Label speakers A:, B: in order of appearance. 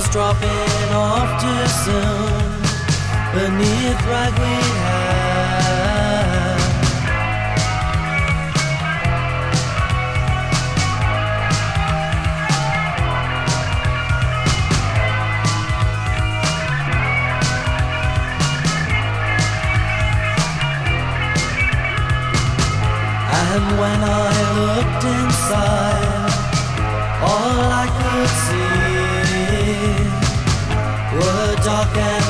A: was dropping off too soon beneath ragweed hair. And when I looked inside, all I could see were dark and